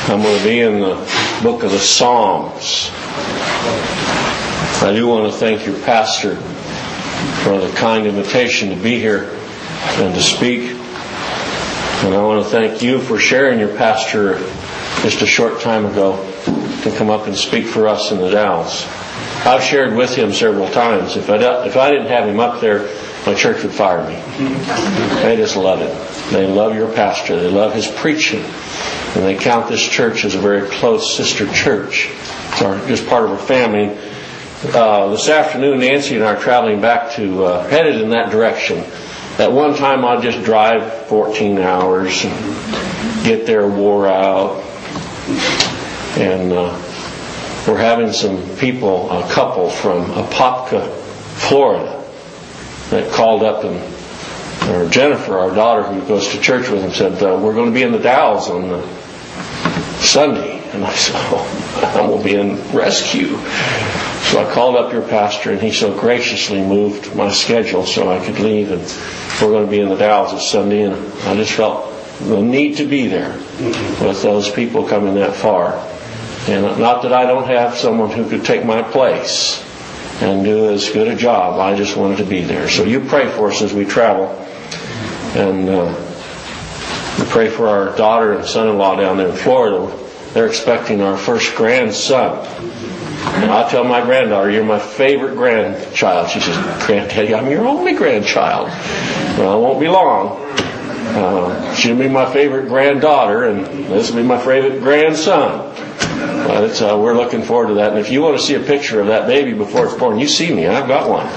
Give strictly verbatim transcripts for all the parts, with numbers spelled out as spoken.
I'm going to be in the book of the Psalms. I do want to thank your pastor for the kind invitation to be here and to speak. And I want to thank you for sharing your pastor just a short time ago to come up and speak for us in the Dalles. I've shared with him several times. If I, if I didn't have him up there, my church would fire me. They just love it. They love your pastor. They love his preaching. And they count this church as a very close sister church. It's our, just part of our family. Uh, this afternoon, Nancy and I are traveling back to, uh, headed in that direction. At one time, I'd just drive fourteen hours and get there wore out. And uh, we're having some people, a couple from Apopka, Florida, that called up and or Jennifer, our daughter, who goes to church with him, said, uh, we're going to be in the Dalles on the Sunday. And I said, oh, I'm going to be in rescue. So I called up your pastor, and he so graciously moved my schedule so I could leave. And we're going to be in the Dalles this Sunday. And I just felt the need to be there with those people coming that far. And not that I don't have someone who could take my place and do as good a job. I just wanted to be there. So you pray for us as we travel. And uh, we pray for our daughter and son-in-law down there in Florida. They're expecting our first grandson. And I tell my granddaughter, you're my favorite grandchild. She says, Granddaddy, I'm your only grandchild. Well, it won't be long. Uh, she'll be my favorite granddaughter, and this will be my favorite grandson. But it's, uh, we're looking forward to that. And if you want to see a picture of that baby before it's born, you see me. I've got one.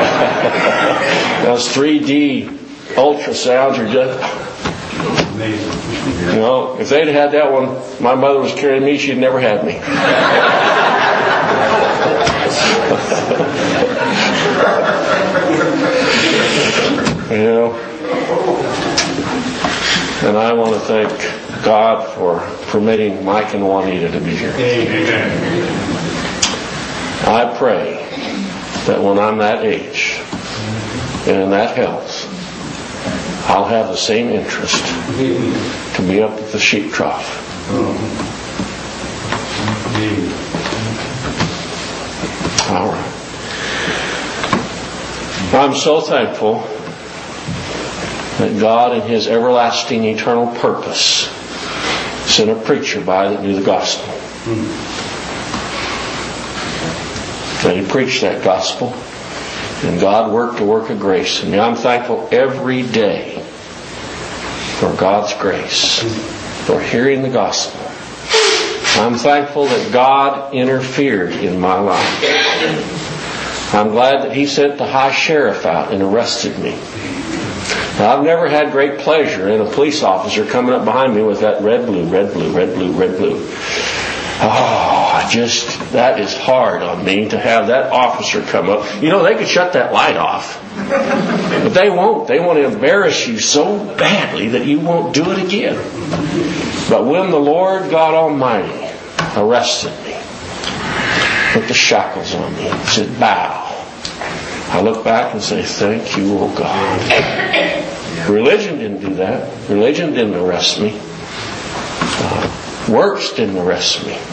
Those three D ultrasounds are just amazing. You know, if they'd had that one, my mother was carrying me, she'd never had me. You know, and I want to thank God for permitting Mike and Juanita to be here. Amen. I pray that when I'm that age and in that health, I'll have the same interest to be up at the sheep trough. All right. I'm so thankful that God in His everlasting eternal purpose sent a preacher by that knew the gospel. And he preached that gospel. And God worked a work of grace. And I'm thankful every day for God's grace, for hearing the gospel. I'm thankful that God interfered in my life. I'm glad that He sent the high sheriff out and arrested me. Now, I've never had great pleasure in a police officer coming up behind me with that red, blue, red, blue, red, blue, red, blue. Oh, just, that is hard on me to have that officer come up. You know, they could shut that light off. But they won't. They want to embarrass you so badly that you won't do it again. But when the Lord God Almighty arrested me, put the shackles on me, and said, bow, I look back and say, thank you, oh God. Religion didn't do that. Religion didn't arrest me. Uh, works didn't arrest me.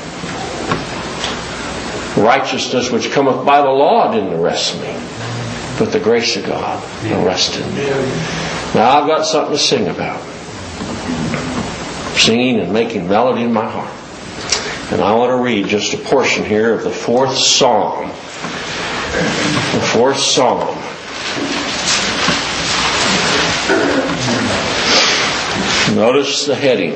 Righteousness which cometh by the law didn't arrest me. But the grace of God arrested me. Now I've got something to sing about. Singing and making melody in my heart. And I want to read just a portion here of the fourth Psalm. The fourth Psalm. Notice the heading.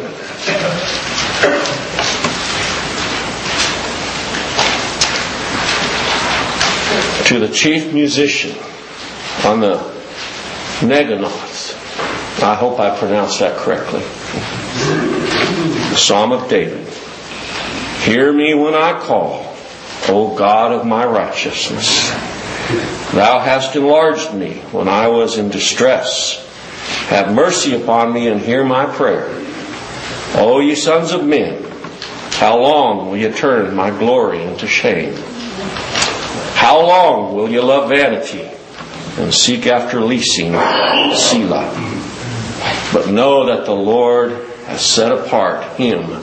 To the chief musician on the Neganoth. I hope I pronounced that correctly. The Psalm of David. Hear me when I call, O God of my righteousness. Thou hast enlarged me when I was in distress. Have mercy upon me and hear my prayer. O ye sons of men, how long will ye turn my glory into shame? How long will ye love vanity and seek after leasing Selah? But know that the Lord has set apart him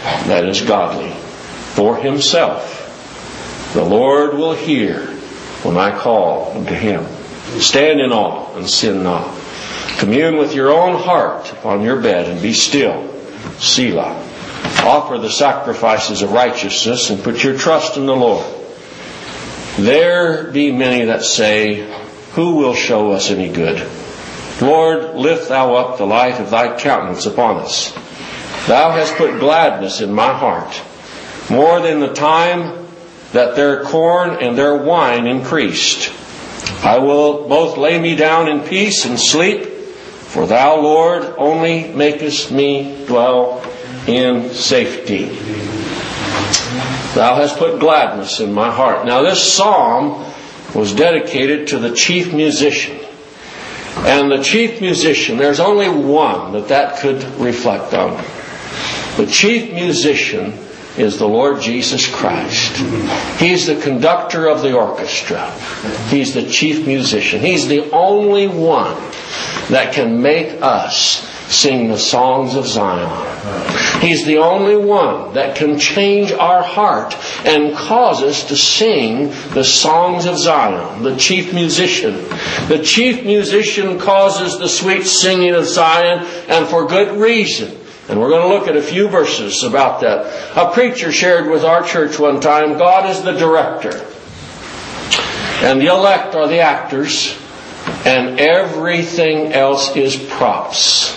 that is godly for himself. The Lord will hear when I call unto him. Stand in awe and sin not. Commune with your own heart upon your bed and be still. Selah. Offer the sacrifices of righteousness and put your trust in the Lord. There be many that say, who will show us any good? Lord, lift thou up the light of thy countenance upon us. Thou hast put gladness in my heart, more than the time that their corn and their wine increased. I will both lay me down in peace and sleep, for thou, Lord, only makest me dwell in safety. Thou hast put gladness in my heart. Now this psalm was dedicated to the chief musician. And the chief musician, there's only one that that could reflect on. The chief musician is the Lord Jesus Christ. He's the conductor of the orchestra. He's the chief musician. He's the only one that can make us sing the songs of Zion. He's the only one that can change our heart and cause us to sing the songs of Zion. The chief musician. The chief musician causes the sweet singing of Zion, and for good reason. And we're going to look at a few verses about that. A preacher shared with our church one time, God is the director, and the elect are the actors, and everything else is props.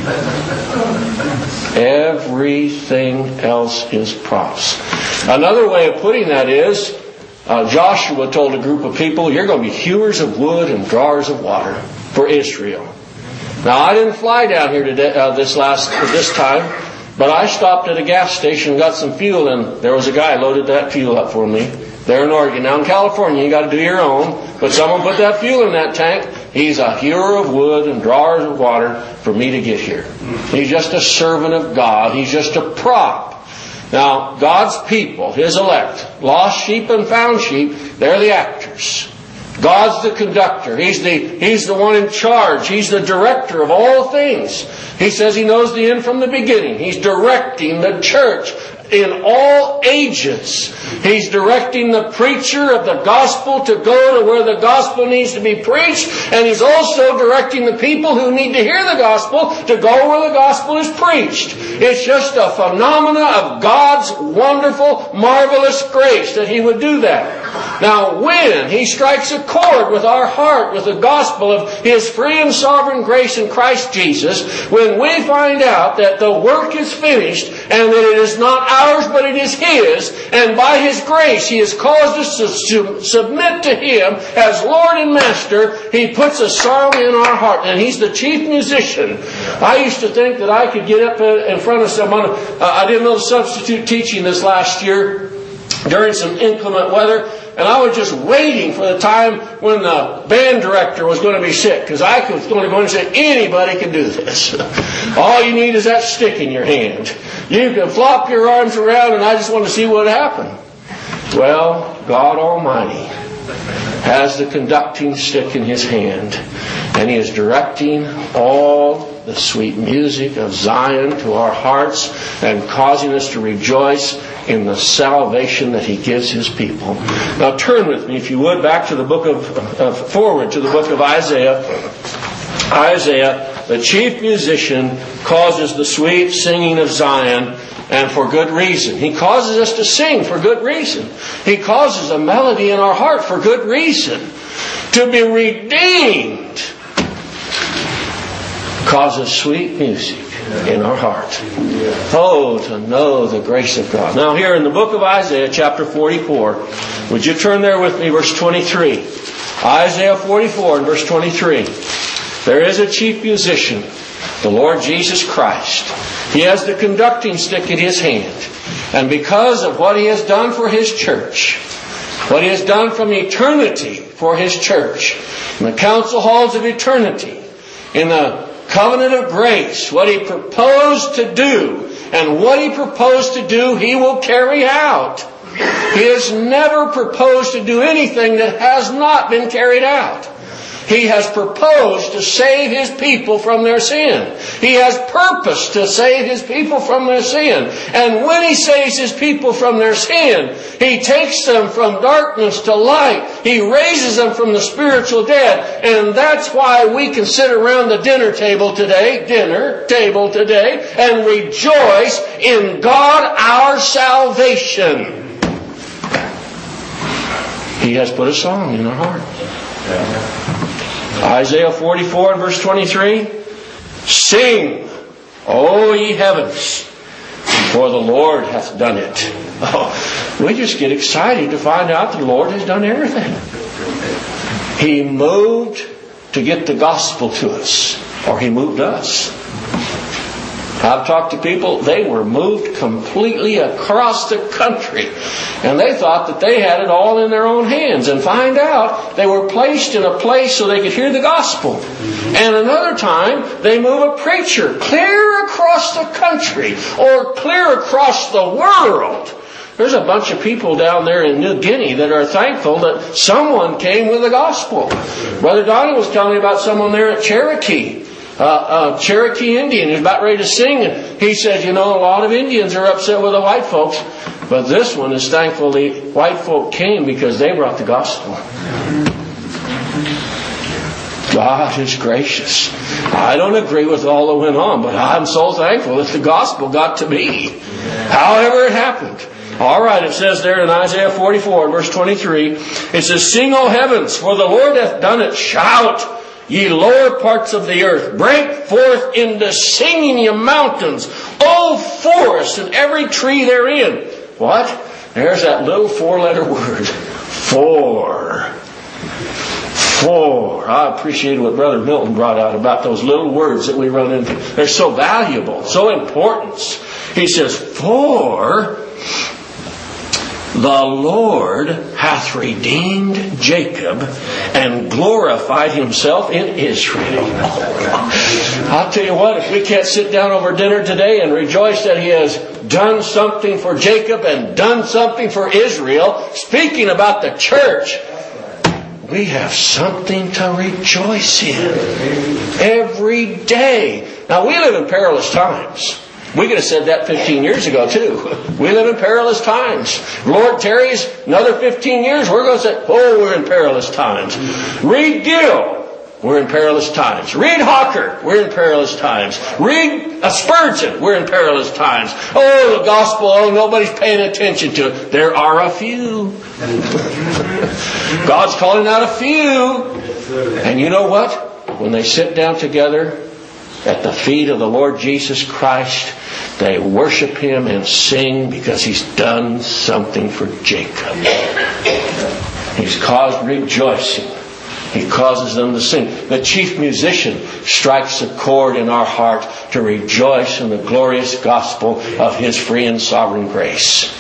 Everything else is props. Another way of putting that is, uh, Joshua told a group of people, you're going to be hewers of wood and drawers of water for Israel. Now, I didn't fly down here today, uh, this last this time, but I stopped at a gas station and got some fuel, and there was a guy loaded that fuel up for me there in Oregon. Now, in California, you got to do your own, but someone put that fuel in that tank. He's a hewer of wood and drawers of water for me to get here. He's just a servant of God. He's just a prop. Now, God's people, His elect, lost sheep and found sheep, they're the actors. God's the conductor. He's the, He's the one in charge. He's the director of all things. He says He knows the end from the beginning. He's directing the church in all ages. He's directing the preacher of the gospel to go to where the gospel needs to be preached. And He's also directing the people who need to hear the gospel to go where the gospel is preached. It's just a phenomena of God's wonderful, marvelous grace that He would do that. Now, when He strikes a chord with our heart, with the gospel of His free and sovereign grace in Christ Jesus, when we find out that the work is finished and that it is not ours but it is His, and by His grace He has caused us to su- submit to Him as Lord and Master, He puts a song in our heart, and He's the chief musician. I used to think that I could get up in front of someone. Uh, I did a little substitute teaching this last year during some inclement weather, and I was just waiting for the time when the band director was going to be sick, because I was going to go and say, anybody can do this. All you need is that stick in your hand. You can flop your arms around, and I just want to see what happened. Well, God Almighty has the conducting stick in His hand, and He is directing all the sweet music of Zion to our hearts and causing us to rejoice in the salvation that He gives His people. Now turn with me, if you would, back to the book of, uh, forward to the book of Isaiah. Isaiah, the chief musician, causes the sweet singing of Zion, and for good reason. He causes us to sing for good reason. He causes a melody in our heart for good reason. To be redeemed causes sweet music in our heart. Oh, to know the grace of God. Now here in the book of Isaiah, chapter forty-four, would you turn there with me, verse twenty-three. Isaiah forty-four and verse twenty-three. There is a chief musician, the Lord Jesus Christ. He has the conducting stick in His hand. And because of what He has done for His church, what He has done from eternity for His church, in the council halls of eternity, in the covenant of grace, what He proposed to do, and what He proposed to do, He will carry out. He has never proposed to do anything that has not been carried out. He has proposed to save His people from their sin. He has purpose to save His people from their sin. And when He saves His people from their sin, He takes them from darkness to light. He raises them from the spiritual dead. And that's why we can sit around the dinner table today, dinner table today, and rejoice in God our salvation. He has put a song in our heart. Isaiah forty-four and verse twenty-three. Sing, O ye heavens, for the Lord hath done it. Oh, we just get excited to find out the Lord has done everything. He moved to get the gospel to us, or He moved us. I've talked to people, they were moved completely across the country. And they thought that they had it all in their own hands. And find out they were placed in a place so they could hear the gospel. And another time, they move a preacher clear across the country or clear across the world. There's a bunch of people down there in New Guinea that are thankful that someone came with the gospel. Brother Donnie was telling me about someone there at Cherokee. Uh, a Cherokee Indian who's about ready to sing. And he said, you know, a lot of Indians are upset with the white folks. But this one is thankful the white folk came because they brought the gospel. God is gracious. I don't agree with all that went on, but I'm so thankful that the gospel got to me. However it happened. All right, it says there in Isaiah forty-four, verse twenty-three, it says, Sing, O heavens, for the Lord hath done it. Shout, ye lower parts of the earth. Break forth into singing, ye mountains. O forests, and every tree therein. What? There's that little four-letter word. For. For. I appreciate what Brother Milton brought out about those little words that we run into. They're so valuable, so important. He says, For the Lord hath redeemed Jacob and glorified Himself in Israel. I'll tell you what, if we can't sit down over dinner today and rejoice that He has done something for Jacob and done something for Israel, speaking about the church, we have something to rejoice in every day. Now, we live in perilous times. We could have said that fifteen years ago too. We live in perilous times. Lord tarries another fifteen years, we're going to say, oh, we're in perilous times. Read Gill, we're in perilous times. Read Hawker, we're in perilous times. Read Spurgeon, we're in perilous times. Oh, the gospel, oh, nobody's paying attention to it. There are a few. God's calling out a few. And you know what? When they sit down together at the feet of the Lord Jesus Christ, they worship Him and sing because He's done something for Jacob. He's caused rejoicing. He causes them to sing. The chief musician strikes a chord in our heart to rejoice in the glorious gospel of His free and sovereign grace.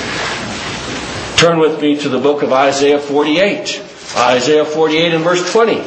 Turn with me to the book of Isaiah forty-eight. Isaiah forty-eight and verse twenty.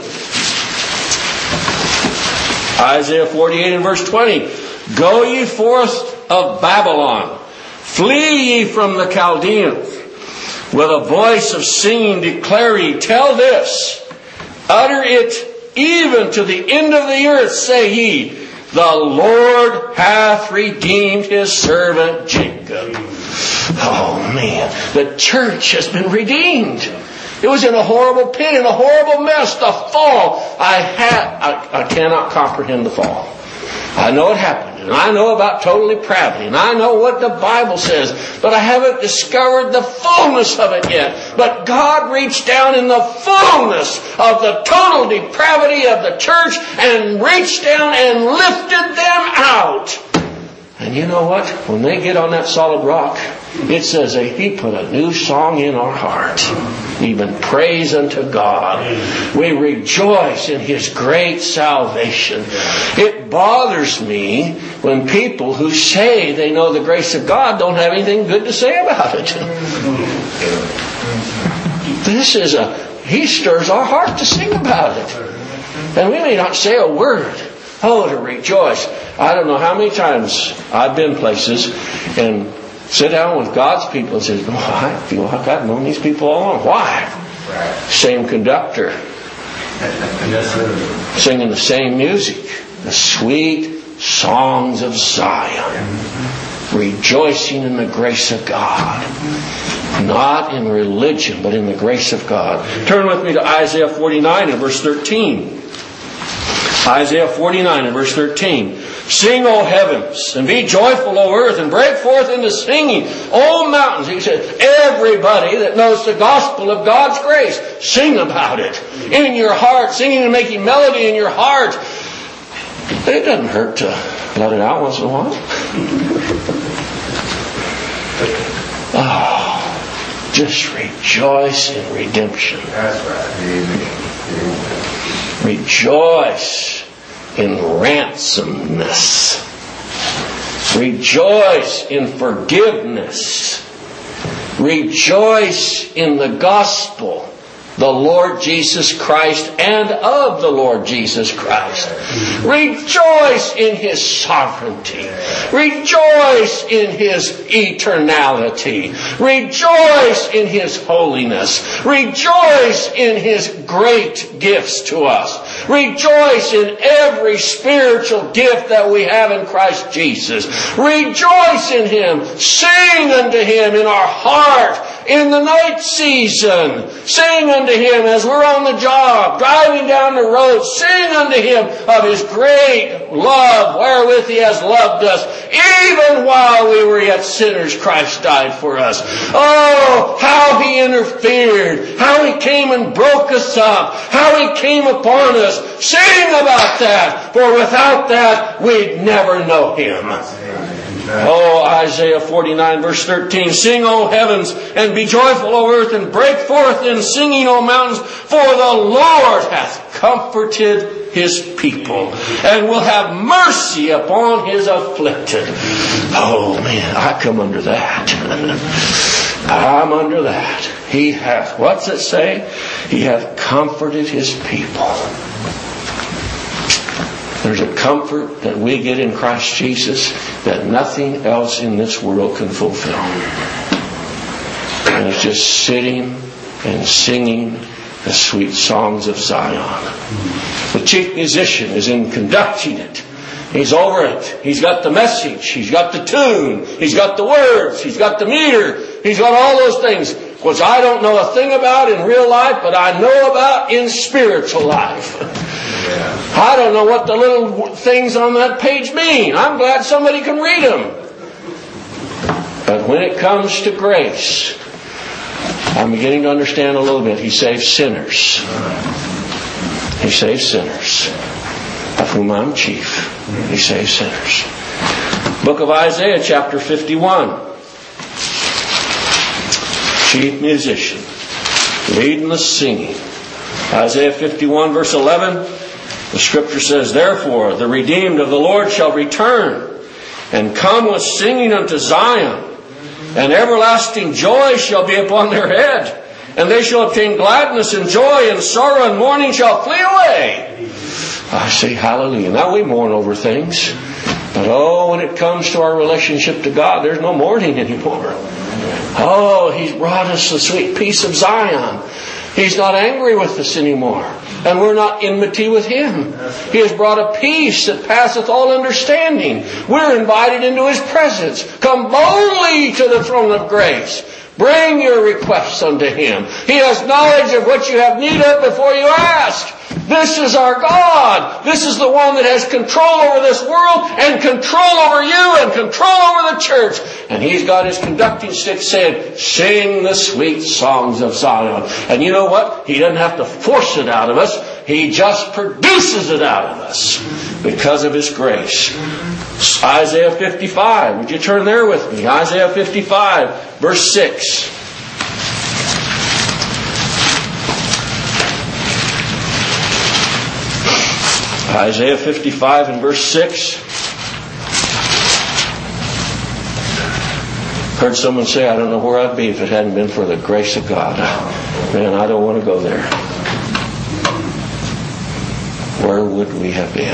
Isaiah forty-eight and verse twenty. Go ye forth of Babylon. Flee ye from the Chaldeans. With a voice of singing declare ye. Tell this. Utter it even to the end of the earth. Say ye, the Lord hath redeemed His servant Jacob. Oh man, the church has been redeemed. It was in a horrible pit, in a horrible mess. The fall. I had, I, I cannot comprehend the fall. I know it happened, and I know about total depravity, and I know what the Bible says, but I haven't discovered the fullness of it yet. But God reached down in the fullness of the total depravity of the church and reached down and lifted them out. And you know what? When they get on that solid rock, it says that He put a new song in our heart. Even praise unto God. We rejoice in His great salvation. It bothers me when people who say they know the grace of God don't have anything good to say about it. This is a, He stirs our heart to sing about it. And we may not say a word. Oh, to rejoice. I don't know how many times I've been places and sit down with God's people and say, oh, I feel like I've known these people all along. Why? Right. Same conductor. Yes, sir. Singing the same music. The sweet songs of Zion. Rejoicing in the grace of God. Not in religion, but in the grace of God. Turn with me to Isaiah forty-nine and verse thirteen. Isaiah forty-nine and verse thirteen. Sing, O heavens, and be joyful, O earth, and break forth into singing, O mountains. He said, everybody that knows the gospel of God's grace, sing about it. In your heart, singing and making melody in your heart. It doesn't hurt to let it out once in a while. Oh, just rejoice in redemption. That's right. Amen. Rejoice in ransomness. Rejoice in forgiveness. Rejoice in the gospel, the Lord Jesus Christ, and of the Lord Jesus Christ. Rejoice in His sovereignty. Rejoice in His eternality. Rejoice in His holiness. Rejoice in His great gifts to us. Rejoice in every spiritual gift that we have in Christ Jesus. Rejoice in Him. Sing unto Him in our heart in the night season. Sing unto Him as we're on the job, driving down the road. Sing unto Him of His great love wherewith He has loved us. Even while we were yet sinners, Christ died for us. Oh, how He interfered. How He came and broke us up. How He came upon us. Sing about that. For without that, we'd never know Him. Oh, Isaiah forty-nine verse thirteen. Sing, O heavens, and be joyful, O earth, and break forth in singing, O mountains, for the Lord hath comforted His people, and will have mercy upon His afflicted. Oh man, I come under that. I'm under that. He hath, what's it say? He hath comforted His people. There's a comfort that we get in Christ Jesus that nothing else in this world can fulfill. And it's just sitting and singing the sweet songs of Zion. The chief musician is in conducting it. He's over it. He's got the message. He's got the tune. He's got the words. He's got the meter. He's got all those things, which I don't know a thing about in real life, but I know about in spiritual life. I don't know what the little things on that page mean. I'm glad somebody can read them. But when it comes to grace, I'm beginning to understand a little bit. He saves sinners. He saves sinners, of whom I'm chief. He saves sinners. Book of Isaiah, chapter fifty-one. Chief musician, leading the singing. Isaiah fifty-one, verse eleven. The scripture says, therefore, the redeemed of the Lord shall return, and come with singing unto Zion, and everlasting joy shall be upon their head, and they shall obtain gladness and joy, and sorrow and mourning shall flee away. I say hallelujah. Now we mourn over things, but oh, when it comes to our relationship to God, there's no mourning anymore. Oh, He's brought us the sweet peace of Zion. He's not angry with us anymore. And we're not enmity with Him. He has brought a peace that passeth all understanding. We're invited into His presence. Come boldly to the throne of grace. Bring your requests unto Him. He has knowledge of what you have need of before you ask. This is our God. This is the one that has control over this world and control over you and control over the church. And He's got His conducting stick saying, sing the sweet songs of Zion. And you know what? He doesn't have to force it out of us. He just produces it out of us because of His grace. Isaiah fifty-five. Would you turn there with me? Isaiah fifty-five, verse six. Isaiah fifty-five and verse six. Heard someone say, I don't know where I'd be if it hadn't been for the grace of God. Man, I don't want to go there. Where would we have been?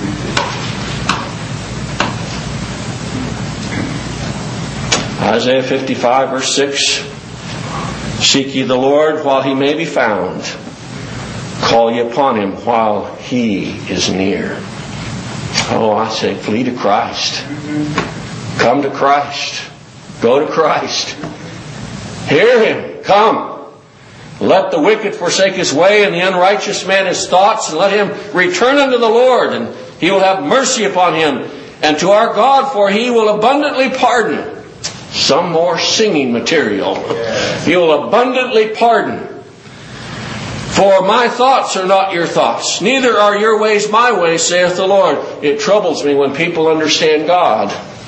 Isaiah fifty-five, verse six. Seek ye the Lord while He may be found. Call ye upon Him while He is near. Oh, I say, flee to Christ. Come to Christ. Go to Christ. Hear Him. Come. Let the wicked forsake his way, and the unrighteous man his thoughts, and let him return unto the Lord, and He will have mercy upon him, and to our God, for He will abundantly pardon. Some more singing material. He will abundantly pardon. For my thoughts are not your thoughts, neither are your ways my ways, saith the Lord. It troubles me when people understand God.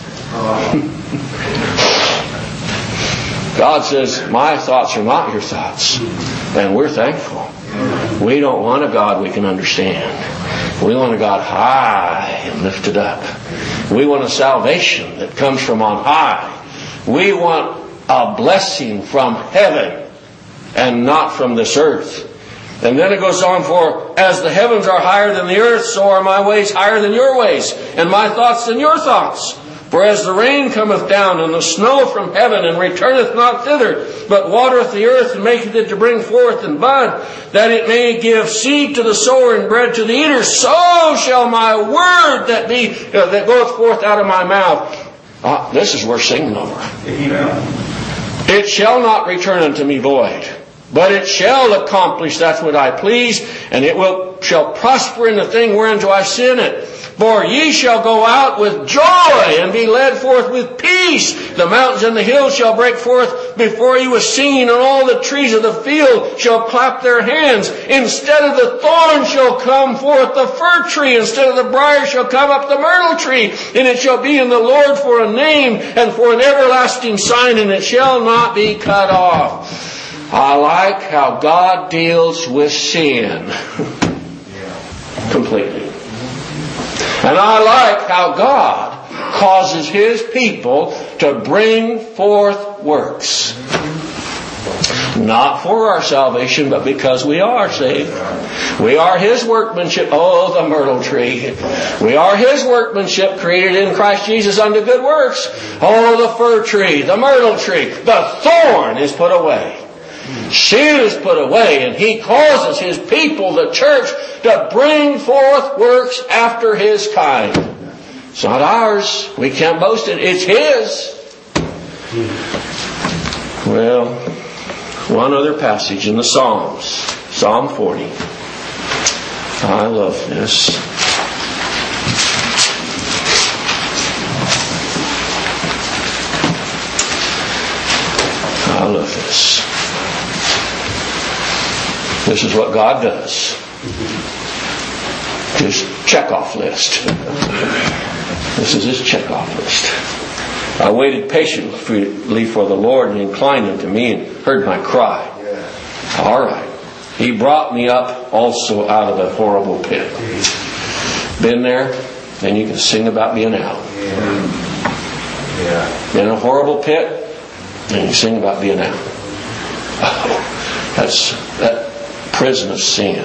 God says, my thoughts are not your thoughts. And we're thankful. We don't want a God we can understand. We want a God high and lifted up. We want a salvation that comes from on high. We want a blessing from heaven and not from this earth. And then it goes on, for as the heavens are higher than the earth, so are my ways higher than your ways, and my thoughts than your thoughts. For as the rain cometh down, and the snow from heaven, and returneth not thither, but watereth the earth, and maketh it to bring forth and bud, that it may give seed to the sower and bread to the eater, so shall my word that be uh, that goeth forth out of my mouth. Ah, this is worth singing over. It shall not return unto me void, but it shall accomplish that what I please, and it will shall prosper in the thing whereunto I send it. For ye shall go out with joy, and be led forth with peace. The mountains and the hills shall break forth before you with singing, and all the trees of the field shall clap their hands. Instead of the thorn shall come forth the fir tree, instead of the briar shall come up the myrtle tree. And it shall be in the Lord for a name, and for an everlasting sign, and it shall not be cut off. I like how God deals with sin completely. And I like how God causes His people to bring forth works. Not for our salvation, but because we are saved. We are His workmanship. Oh, the myrtle tree. We are His workmanship, created in Christ Jesus unto good works. Oh, the fir tree, the myrtle tree. The thorn is put away. Sin is put away, and He causes His people, the church, to bring forth works after His kind. It's not ours. We can't boast it. It's His. Well, one other passage in the Psalms. Psalm forty. I love this. I love this. This is what God does. His check-off list. This is His check-off list. I waited patiently for the Lord, and He inclined unto me and heard my cry. All right. He brought me up also out of a horrible pit. Been there, and you can sing about being out. In a horrible pit, and you sing about being out. Oh, that's that. Prison of sin.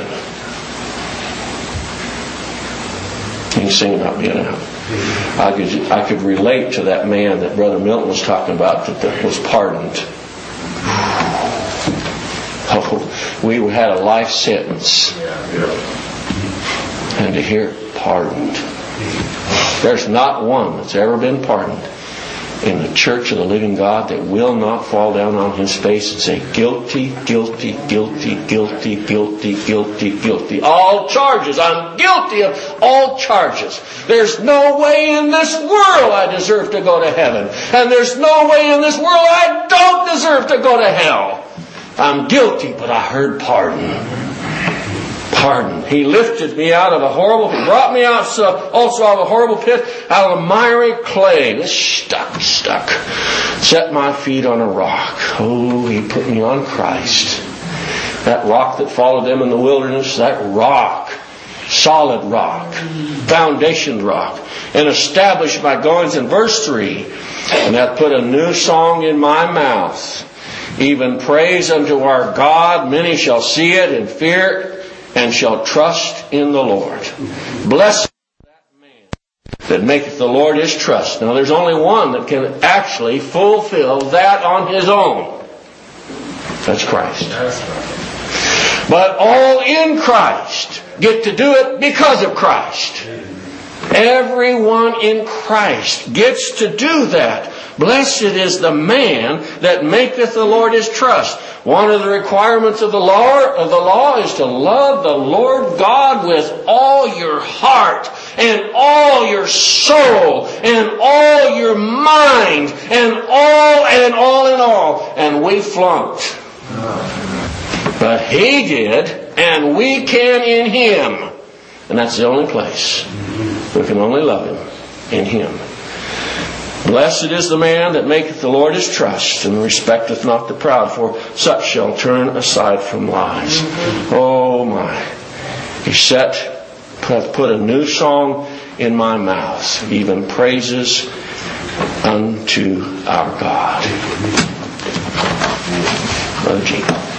You can sing about being out. I could I could relate to that man that Brother Milton was talking about that, that was pardoned. Oh, we had a life sentence, and to hear it pardoned. There's not one that's ever been pardoned in the church of the living God that will not fall down on his face and say, guilty, guilty, guilty, guilty, guilty, guilty, guilty. All charges. I'm guilty of all charges. There's no way in this world I deserve to go to heaven. And there's no way in this world I don't deserve to go to hell. I'm guilty, but I heard pardon. Pardon. He lifted me out of a horrible pit, brought me out also out of a horrible pit, out of miry clay. This stuck, stuck. Set my feet on a rock. Oh, He put me on Christ. That rock that followed them in the wilderness, that rock, solid rock, foundation rock, and established my goings in verse three. And hath put a new song in my mouth, even praise unto our God. Many shall see it and fear it, and shall trust in the Lord. Blessed is that man that maketh the Lord his trust. Now there's only one that can actually fulfill that on his own. That's Christ. But all in Christ get to do it because of Christ. Everyone in Christ gets to do that. Blessed is the man that maketh the Lord his trust. One of the requirements of the law, of the law is to love the Lord God with all your heart and all your soul and all your mind and all and all and all. And we flunked. But He did, and we can in Him. And that's the only place. We can only love Him in Him. Blessed is the man that maketh the Lord his trust, and respecteth not the proud, for such shall turn aside from lies. Oh my. He set, hath put a new song in my mouth, even praises unto our God. Brother Gene.